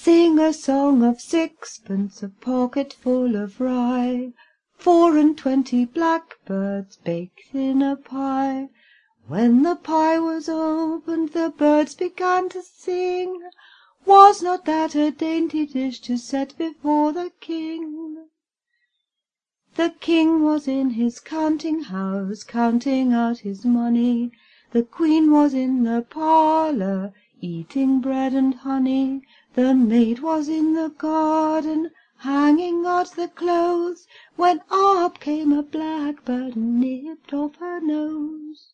Sing a song of sixpence, a pocket full of rye, 24 blackbirds baked in a pie. When the pie was opened, the birds began to sing, was not that a dainty dish to set before the king? The king was in his counting house, counting out his money, the queen was in the parlour, eating bread and honey, the maid was in the garden, hanging out the clothes, when up came a blackbird and nipped off her nose.